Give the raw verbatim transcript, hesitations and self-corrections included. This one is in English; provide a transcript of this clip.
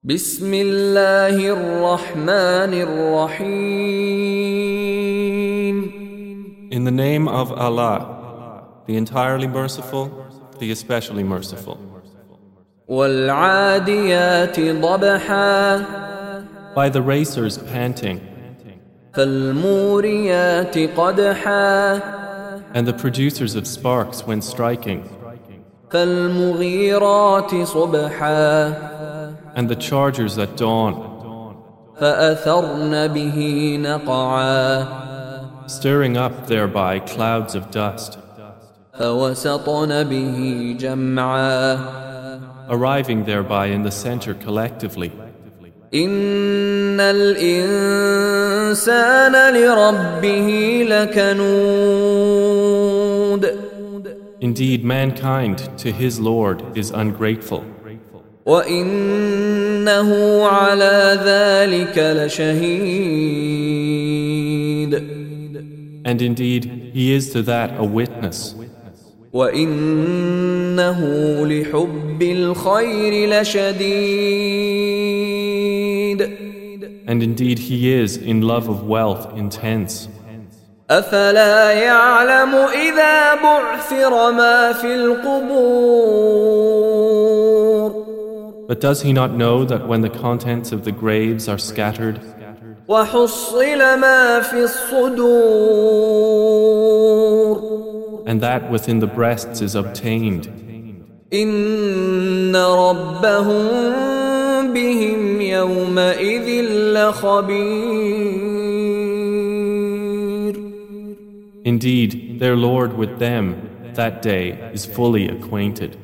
بسم الله الرحمن الرحيم. In the name of Allah, the entirely merciful, the especially merciful. والعاديات ضبحا By the racers panting, فالموريات قدحا and the producers of sparks when striking, فالمغيرات صبحا and the chargers at dawn, فأثرن به نقعا stirring up thereby clouds of dust, فوسطن به جمعا arriving thereby in the center collectively. إن الإنسان لربه لكنود. Indeed, mankind to his Lord is ungrateful, وإنه على ذلك لشهيد. and indeed he is to that a witness, وإنه لحب الخير لشديد. and indeed he is in love of wealth intense. أفلا يعلم إذا بعثر ما في القبور. But does he not know that when the contents of the graves are scattered, وحصل ما في الصدور. and that within the breasts is obtained, إن ربهم بهم يومئذ لخبير. indeed their Lord with them that day is fully acquainted.